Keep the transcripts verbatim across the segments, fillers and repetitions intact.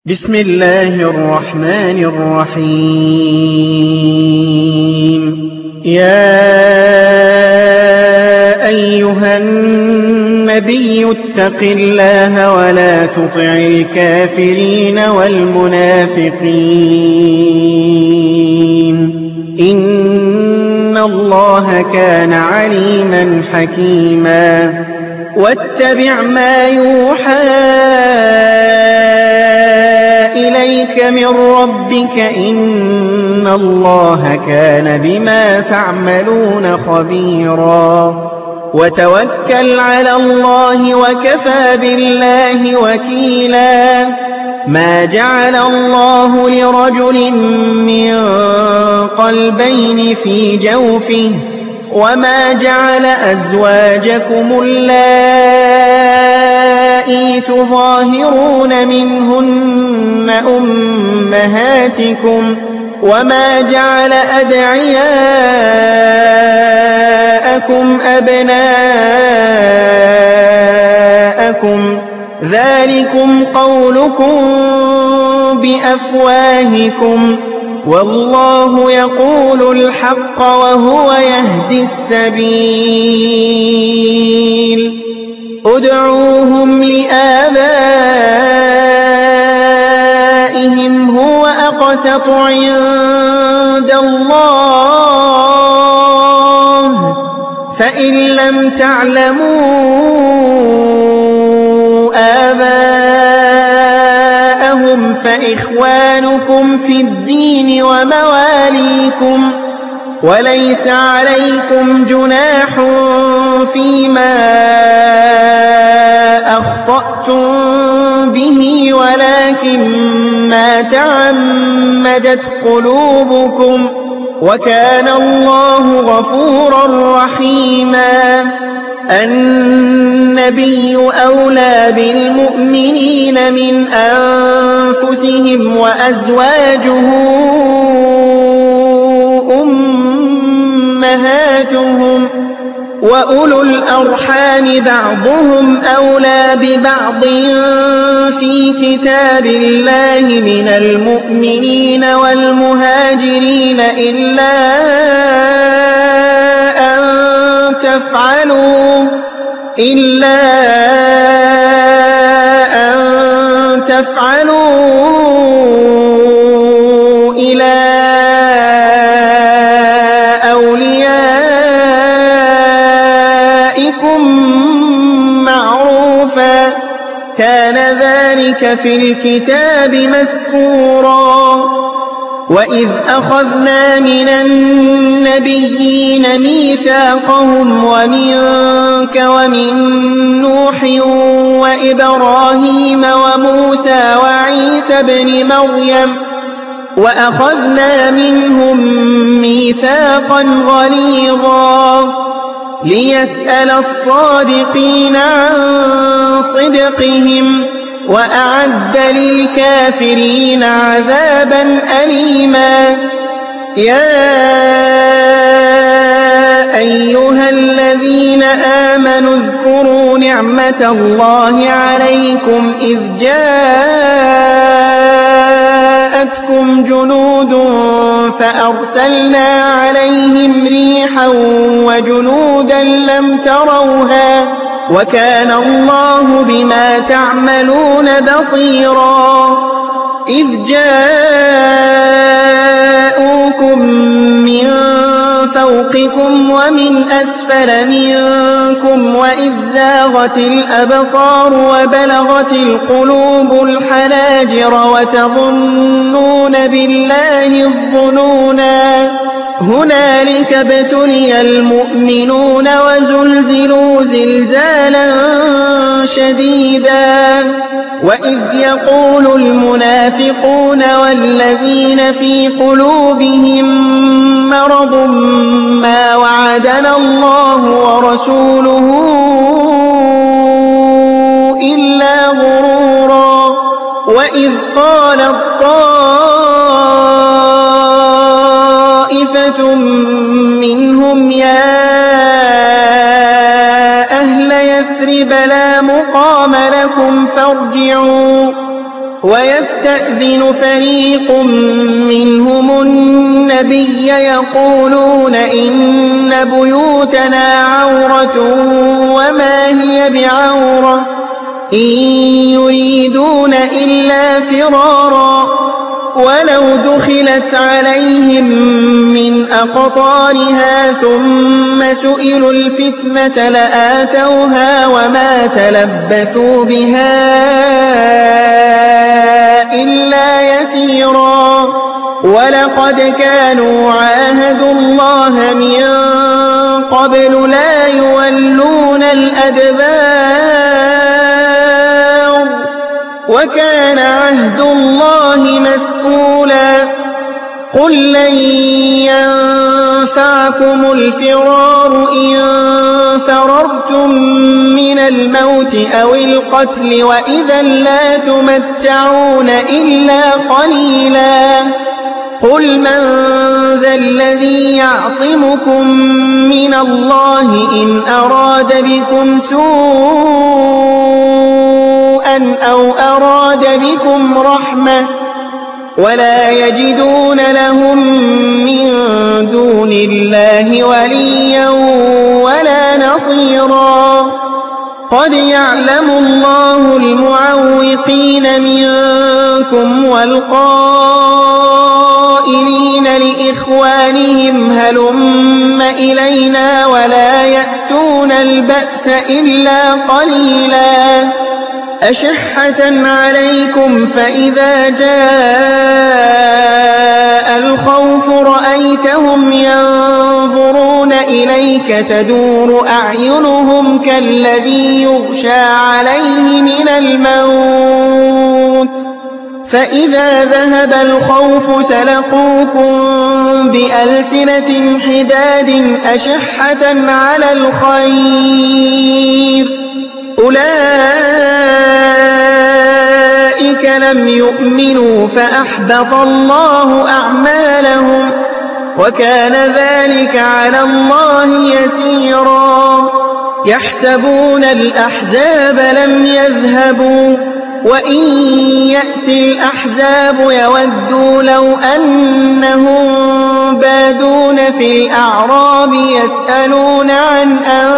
بسم الله الرحمن الرحيم. يا أيها النبي اتق الله ولا تطع الكافرين والمنافقين إن الله كان عليما حكيما. واتبع ما يوحى إليك من ربك إن الله كان بما تعملون خبيرا. وتوكل على الله وكفى بالله وكيلا. ما جعل الله لرجل من قلبين في جوفه وما جعل أزواجكم اللائي تظاهرون منهن أمهاتكم وما جعل أدعياءكم أبناءكم ذلكم قولكم بأفواهكم والله يقول الحق وهو يهدي السبيل. ادعوهم لآبائهم هو أقسط عند الله فإن لم تعلموا آباءهم فإخوانكم في الدين ومواليكم وليس عليكم جناح فيما أخطأتم به ولكن ما تعمدت قلوبكم وكان الله غفورا رحيما. النبي أولى بالمؤمنين من أنفسهم وأزواجه أمهاتهم وأولو الأرحام بعضهم أولى ببعض في كتاب الله من المؤمنين والمهاجرين إلا أن تفعلوا إلا أن تفعلوا إلى أوليائكم معروفا كان ذلك في الكتاب مسطورا. وإذ أخذنا من النبيين ميثاقهم ومنك ومن نوح وإبراهيم وموسى وعيسى بن مريم وأخذنا منهم ميثاقا غليظا ليسأل الصادقين عن صدقهم وأعد للكافرين عذابا أليما. يا أيها الذين آمنوا اذكروا نعمة الله عليكم إذ جاءتكم جنود فأرسلنا عليهم ريحا وجنودا لم تروها وكان الله بما تعملون بصيرا. إذ جاءوكم من فوقكم ومن أسفل منكم وإذ زاغت الأبصار وبلغت القلوب الحناجر وتظنون بالله الظنونا هنالك ابتلي المؤمنون وزلزلوا زلزالا شديدا. وإذ يقول المنافقون والذين في قلوبهم مرض ما وعدنا الله ورسوله إلا غرورا. وإذ قال الطائفة منهم يا أهل يثرب لا مقام لكم فارجعوا ويستأذن فريق منهم النبي يقولون إن بيوتنا عورة وما هي بعورة إن يريدون إلا فرارا ولو دخلت عليهم من أقطارها ثم سئلوا الفتنة لآتوها وما تلبثوا بها إلا يسيرا ولقد كانوا عاهدوا الله من قبل لا يولون الأدبار وكان عهد الله مسؤولا قل لن ينفعكم الفرار إن فررتم من الموت أو القتل وإذا لا تمتعون إلا قليلا قل من ذا الذي يعصمكم من الله إن أراد بكم سوءا أو أراد بكم رحمة ولا يجدون لهم من دون الله وليا ولا نصيرا قد يعلم الله المعوقين منكم والقائلين لإخوانهم هلم إلينا ولا يأتون البأس إلا قليلا أشحة عليكم فإذا جاء الخوف رأيتهم ينظرون إليك تدور أعينهم كالذي يغشى عليه من الموت فإذا ذهب الخوف سلقوكم بألسنة حداد أشحة على الخير أولئك لم يؤمنوا فأحبط الله أعمالهم وكان ذلك على الله يسيرا يحسبون الأحزاب لم يذهبوا وإن يأتي الأحزاب يودوا لو أنهم بادون في الأعراب يسألون عن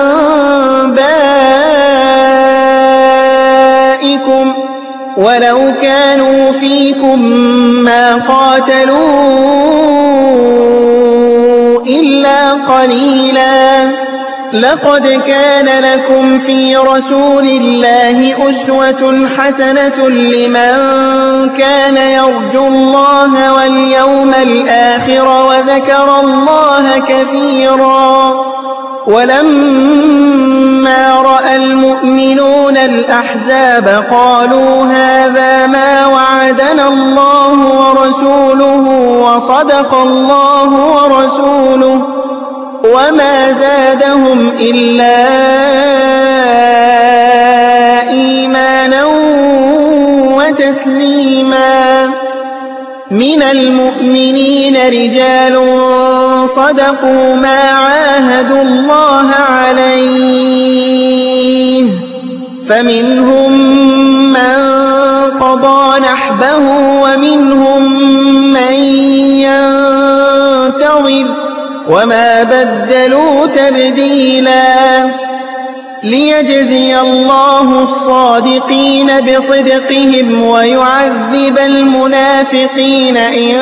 أنبائكم ولو كانوا فيكم ما قاتلوا إلا قليلا لقد كان لكم في رسول الله أسوة حسنة لمن كان يرجو الله واليوم الآخر وذكر الله كثيرا ولما رأى المؤمنون الأحزاب قالوا هذا ما وعدنا الله ورسوله وصدق الله ورسوله وما زادهم إلا إيمانا وتسليما من المؤمنين رجال صدقوا ما عاهدوا الله عليه فمنهم من قضى نحبه ومنهم من ينتظر وما بدلوا تبديلا ليجزي الله الصادقين بصدقهم ويعذب المنافقين إن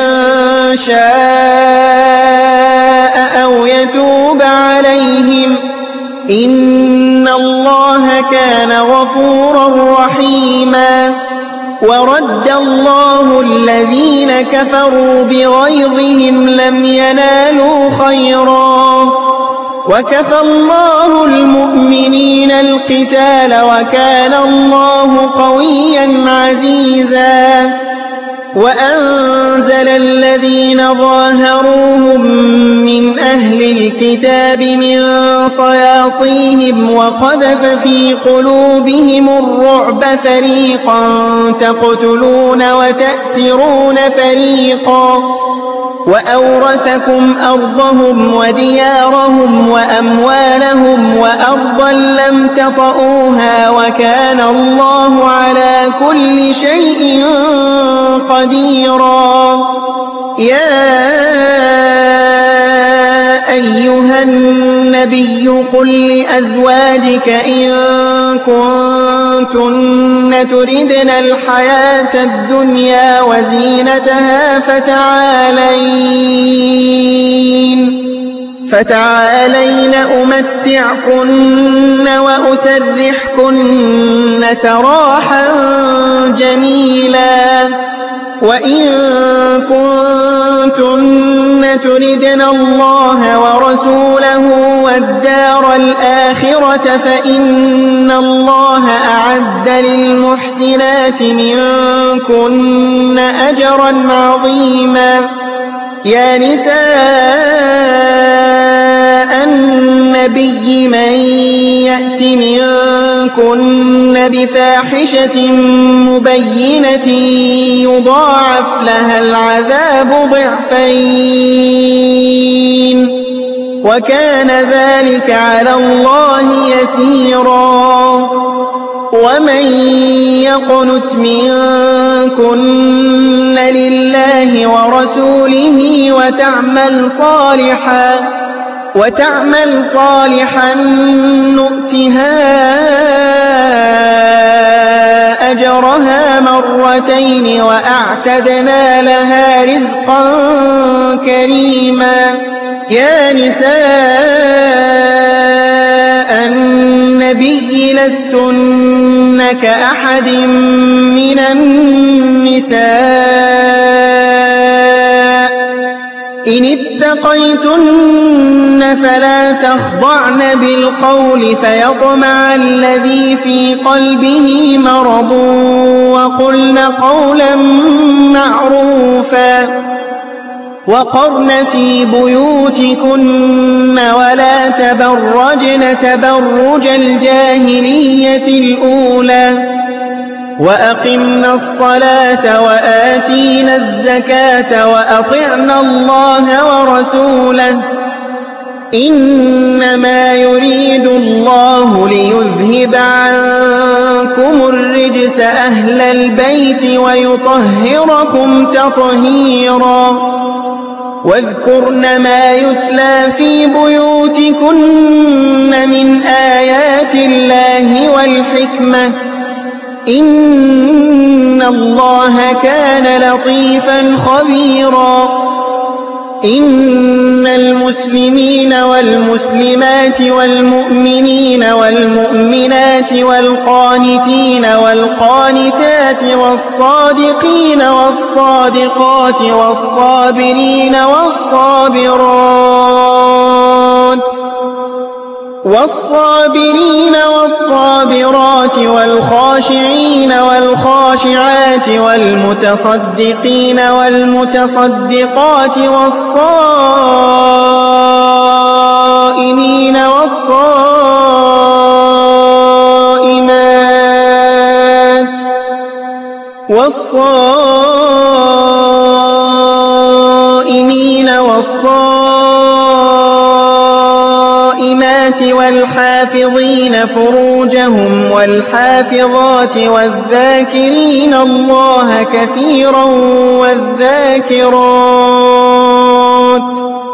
شاء أو يتوب عليهم إن الله كان غفورا رحيما ورد الله الذين كفروا بغيظهم لم ينالوا خيرا وكفى الله المؤمنين القتال وكان الله قويا عزيزا وأنزل الذين ظاهروهم من أهل الكتاب من صياصيهم وقذف في قلوبهم الرعب فريقا تقتلون وتأسرون فريقا وأورثكم أرضهم وديارهم وأموالهم وأرضا لم تطئوها وكان الله على كل شيء قديرا. يا أيها النبي قل لأزواجك إن كنتن تردن الحياة الدنيا وزينتها فتعالين فتعالين أمتعكن وأسرحكن سراحا جميلا. وإن كنتن تردن الله ورسوله والدار الآخرة فإن الله أعد للمحسنات منكن أجرا عظيما. يا نساء النبي من يأت منكن بفاحشة مبينة يضاعف لها العذاب ضعفين وكان ذلك على الله يسيرا. ومن يقنت منكن لله ورسوله وتعمل صالحا وتعمل صالحا نؤتها أجرها مرتين وأعتدنا لها رزقا كريما. يا نساء النبي لستن كأحد من النساء إن اتقيتن فلا تخضعن بالقول فيطمع الذي في قلبه مرض وقلن قولا معروفا. وقرن في بيوتكن ولا تبرجن تبرج الجاهلية الأولى وأقمنا الصلاة وآتينا الزكاة وأطعنا الله ورسوله إنما يريد الله ليذهب عنكم الرجس أهل البيت ويطهركم تطهيرا. واذكرن ما يتلى في بيوتكن من آيات الله والحكمة إن الله كان لطيفا خبيرا. إن المسلمين والمسلمات والمؤمنين والمؤمنات والقانتين والقانتات والصادقين والصادقات والصابرين والصابرات والصابرين والصابرات والخاشعين والخاشعات والمتصدقين والمتصدقات والصائمين والصائمات والصائمين والصائمات والحافظين فروجهم والحافظات والذاكرين الله كثيرا والذاكرات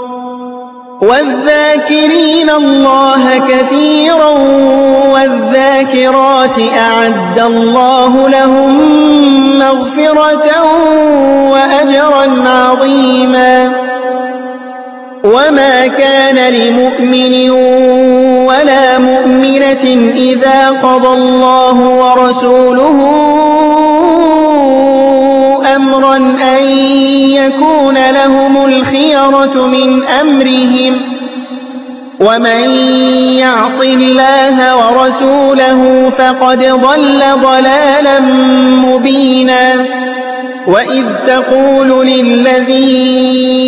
والذاكرين الله كثيرا والذاكرات أعد الله لهم مغفرة وأجرا عظيما. وما كان لمؤمن ولا مؤمنة إذا قضى الله ورسوله أمرا أن يكون لهم الخيرة من أمرهم ومن يعص الله ورسوله فقد ضل ضلالا مبينا. وإذ تقول للذي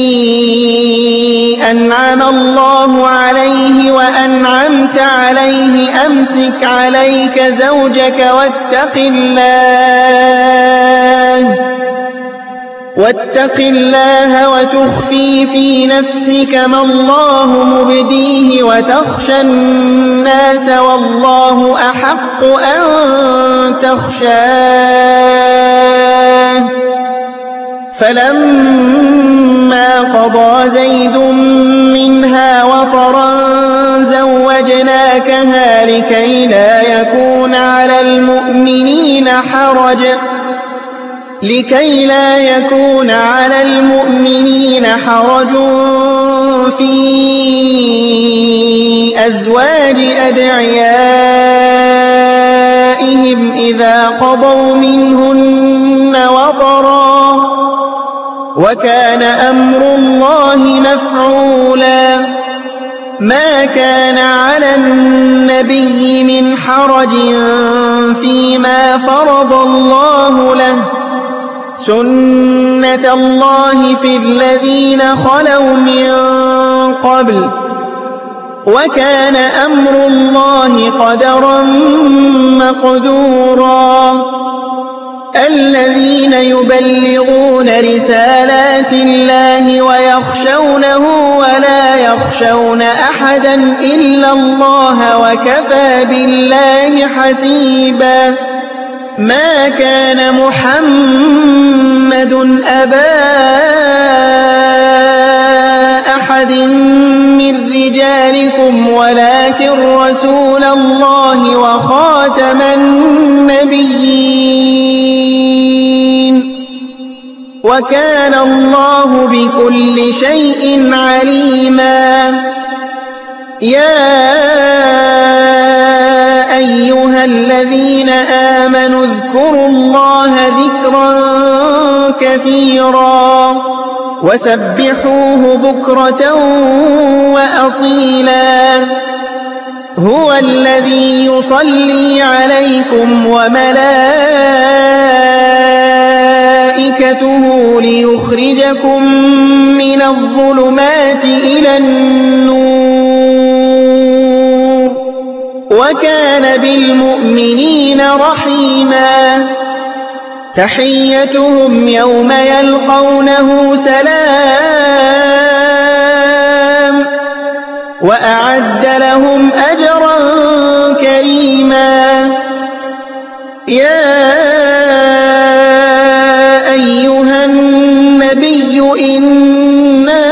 أنعم الله عليه وأنعمت عليه أمسك عليك زوجك واتق الله واتق الله وتخفي في نفسك ما الله مبديه وتخشى الناس والله أحق أن تخشاه فلما قضى زيد منها وطرا زوجناكها لكي لا يكون على المؤمنين حرج لكي لا يكون على المؤمنين حرج في أزواج أدعيائهم إذا قضوا منهن وطرا وكان أمر الله مفعولا ما كان على النبي من حرج فيما فرض الله له سنة الله في الذين خلوا من قبل وكان أمر الله قدرا مقدورا الذين يبلغون رسالات الله ويخشونه ولا يخشون أحدا إلا الله وكفى بالله حسيبا ما كان محمد أبا أحد من رجالكم ولكن رسول الله وخاتم النبيين وكان الله بكل شيء عليما يا أيها الذين آمنوا اذكروا الله ذكرا كثيرا وسبحوه بكرة وأصيلا هو الذي يصلي عليكم وملائكته ليخرجكم من الظلمات إلى النور وكان بالمؤمنين رحيما تحيتهم يوم يلقونه سلام وأعد لهم أجرا كريما يا أيها النبي إنا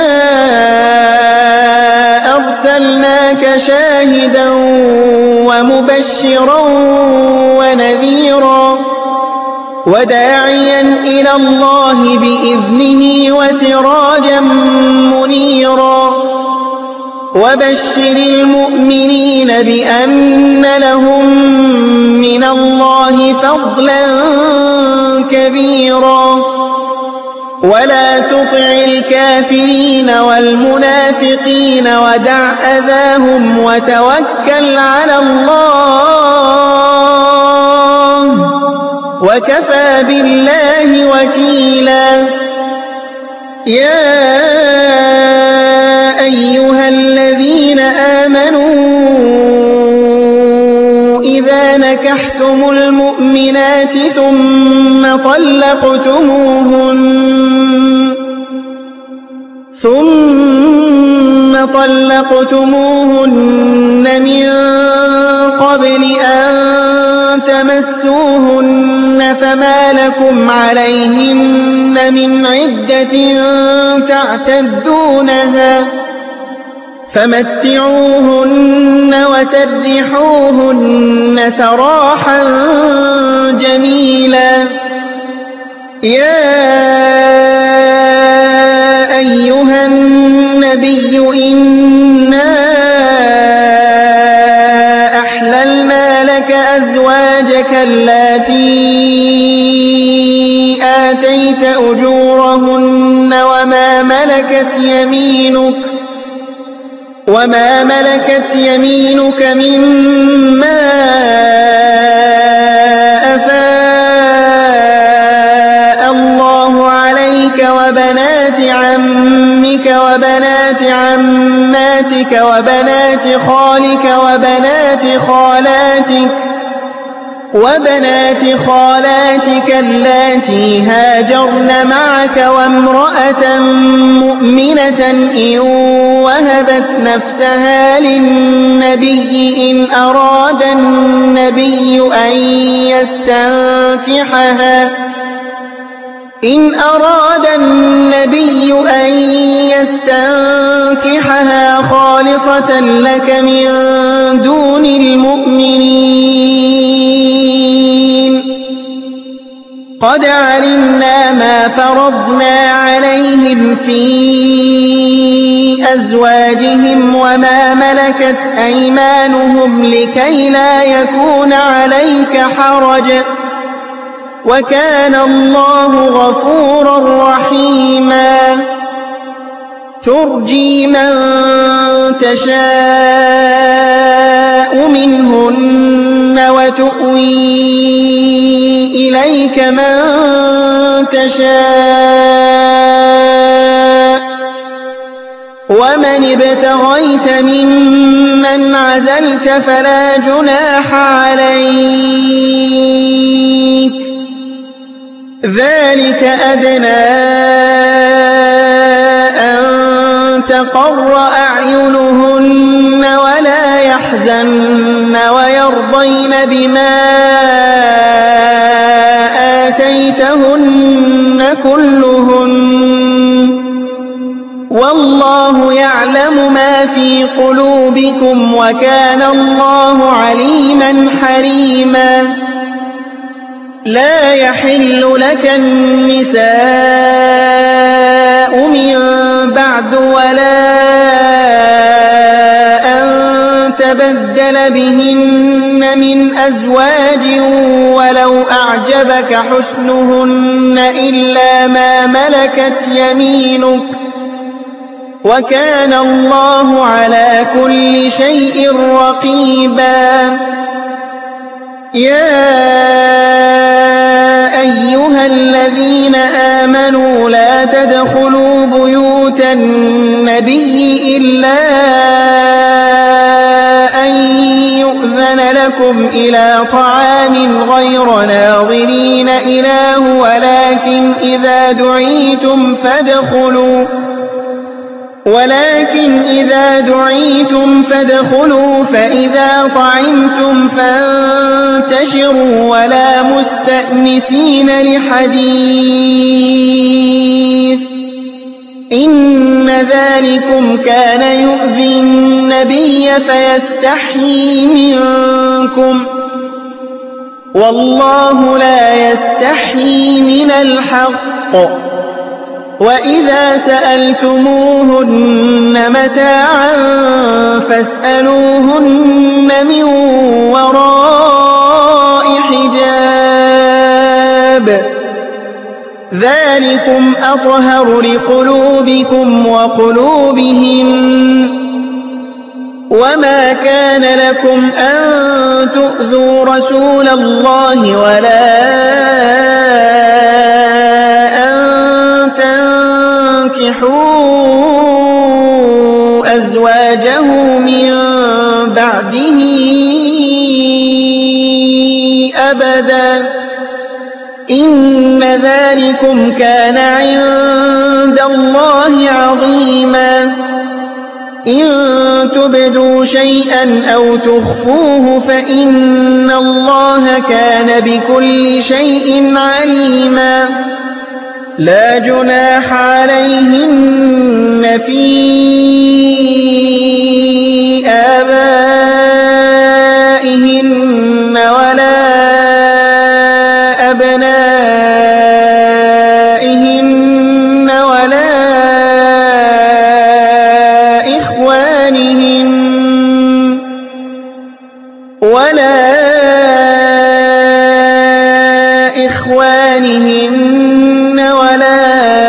أرسلناك شاهدا ومبشرا ونذيرا وداعيا إلى الله بإذنه وسراجا منيرا وبشر المؤمنين بأن لهم من الله فضلا كبيرا ولا تطع الكافرين والمنافقين ودع أذاهم وتوكل على الله وكفى بالله وكيلا يا أيها الذين آمنوا إذا نكحتم المؤمنات ثم طلقتموهن ثم طلقتموهن من قبل أن تمسوهن فما لكم عليهن من عدة تعتدونها فمتعوهن وسرحوهن سراحا جميلا يا أيها النبي إنا أحللنا لك أزواجك اللاتي آتيت أجورهن وما ملكت يمينك وما ملكت يمينك مما أفاء الله عليك وبنات عمك وبنات عماتك وبنات خالك وبنات خالاتك وبنات خالاتك اللاتي هاجرن معك وامرأة مؤمنة إن وهبت نفسها للنبي إن أراد النبي أن يستنكحها إن أراد النبي أن يستنكحها خالصة لك من دون المؤمنين قد علمنا ما فرضنا عليهم في أزواجهم وما ملكت أيمانهم لكي لا يكون عليك حرج وكان الله غفورا رحيما ترجي من تشاء منهن وتؤوي إليك من تشاء ومن ابتغيت ممن عزلت فلا جناح عليك ذلك أدنى أن تقر أعينهن ولا يحزن ويرضين بما آتيتهن كلهن والله يعلم ما في قلوبكم وكان الله عليما حليما لا يحل لك النساء من بعد ولا أن تبدل بهن من أزواج ولو أعجبك حسنهن إلا ما ملكت يمينك وكان الله على كل شيء رقيبا يا أيها الذين آمنوا لا تدخلوا بيوت النبي إلا أن يؤذن لكم إلى طعام غير ناظرين إناه ولكن إذا دعيتم فادخلوا ولكن إذا دعيتم فادخلوا فإذا طعمتم فانتشروا ولا مستأنسين لحديث إن ذلكم كان يؤذي النبي فيستحيي منكم والله لا يستحيي من الحق وإذا سألتموهن متاعا فاسألوهن من وراء حجاب ذلكم أطهر لقلوبكم وقلوبهم وما كان لكم أن تؤذوا رسول الله ولا أزواجه من بعده أبدا إن ذلكم كان عند الله عظيما إن تبدوا شيئا أو تخفوه فإن الله كان بكل شيء عليما لا جناح عليهن في آبائهن ولا أبنائهن ولا إخوانهن ولا إخوانهن ولا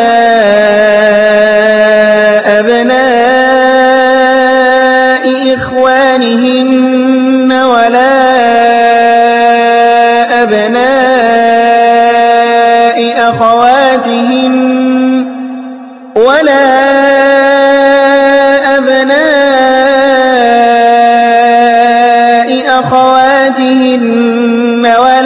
أبناء إخوانهن ولا أبناء أخواتهن ولا أبناء أخواتهن ولا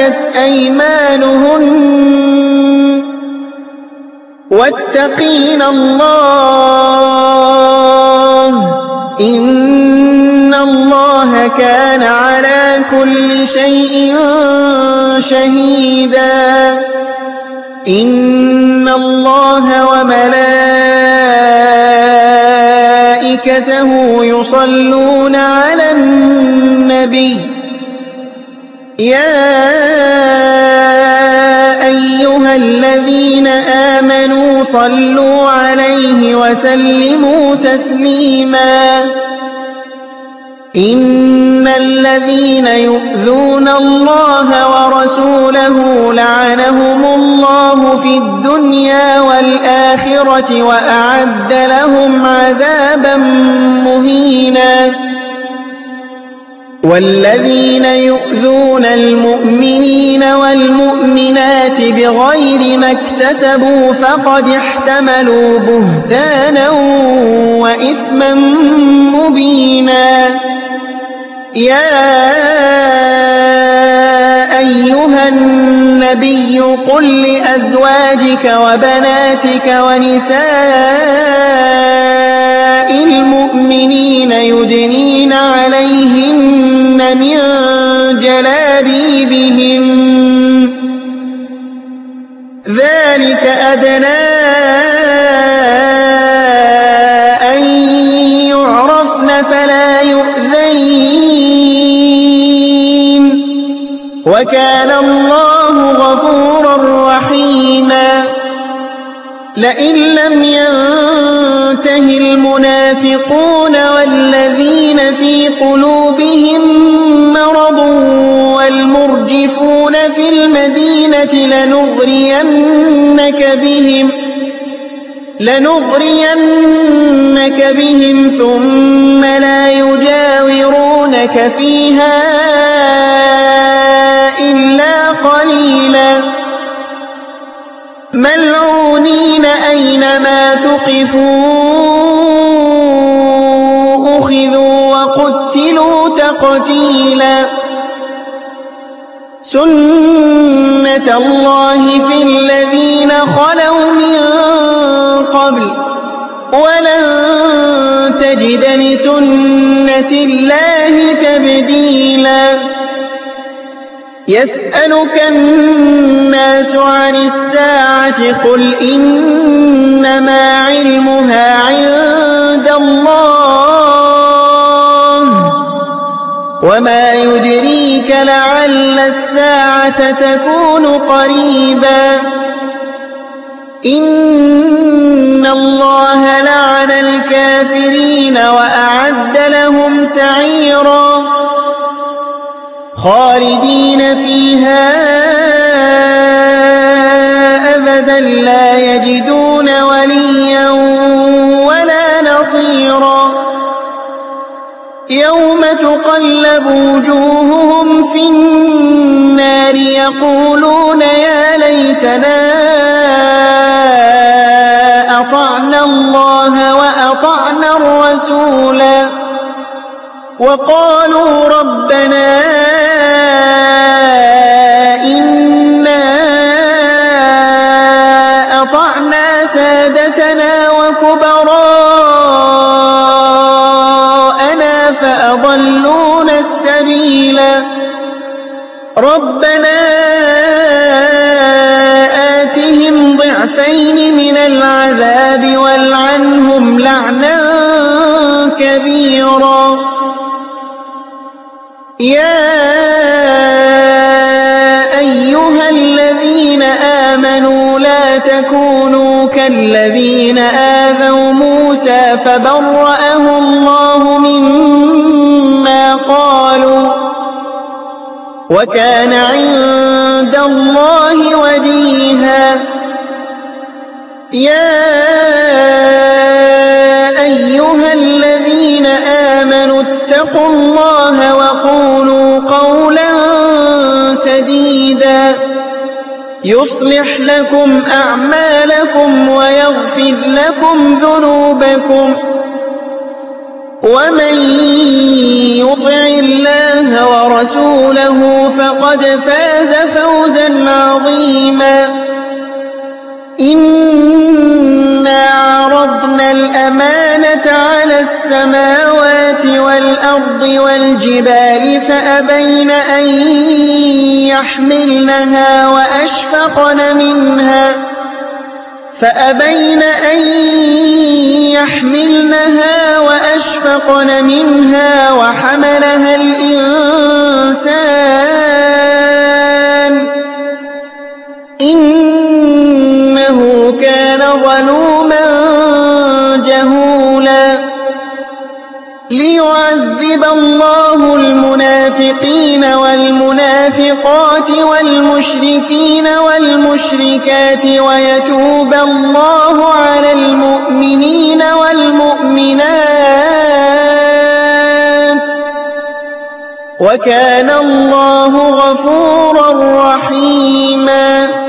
ملكت أيمانهن واتقين الله إن الله كان على كل شيء شهيدا إن الله وملائكته يصلون على النبي يا أيها الذين آمنوا صلوا عليه وسلموا تسليما إن الذين يؤذون الله ورسوله لعنهم الله في الدنيا والآخرة وأعد لهم عذابا مهينا والذين يؤذون المؤمنين والمؤمنات بغير ما اكتسبوا فقد احتملوا بهتانا وإثما مبينا يا أيها النبي قل لأزواجك وبناتك ونساء المؤمنين يدنين عليهن من جلابيبهم ذلك أدنى أن يعرفن فلا يؤذين وكان الله غفورا رحيما لئن لم ينته المنافقون والذين في قلوبهم مرض والمرجفون في المدينة لنغرينك بهم لنغرينك بهم ثم لا يجاورونك فيها إلا قليلا ملعونين أينما ثقفوا أخذوا وقتلوا تقتيلا سنة الله في الذين خلوا من قبل ولن تجد لسنة الله تبديلا يسألك الناس عن الساعة قل إنما علمها عند الله وما يدريك لعل الساعة تكون قريبا إن الله لعن الكافرين وأعد لهم سعيرا خالدين فيها أبدا لا يجدون وليا ولا نصيرا يوم تقلب وجوههم في النار يقولون يا ليتنا أطعنا الله وأطعنا الرسولا وقالوا ربنا إنا أطعنا سادتنا وكبراءنا فأضلونا السبيلا ربنا آتهم ضعفين من العذاب والعنهم لعنا كبيرا يا أيها الذين آمنوا لا تكونوا كالذين آذوا موسى فبرأه الله مما قالوا وكان عند الله وجيها يا أيها الذين آمنوا اتقوا الله وقولوا قولا سديدا يصلح لكم أعمالكم ويغفر لكم ذنوبكم ومن يطع الله ورسوله فقد فقد فاز فوزا عظيما إنا عرضنا الأمانة على السماوات والأرض والجبال فأبين أن يحملنها وأشفقن منها فأبين أن يحملنها وأشفقن منها وحملها الإنسان إنه كان ظلوما جهولا ليعذب الله المنافقين والمنافقات والمشركين والمشركات ويتوب الله على المؤمنين والمؤمنات وكان الله غفورا رحيما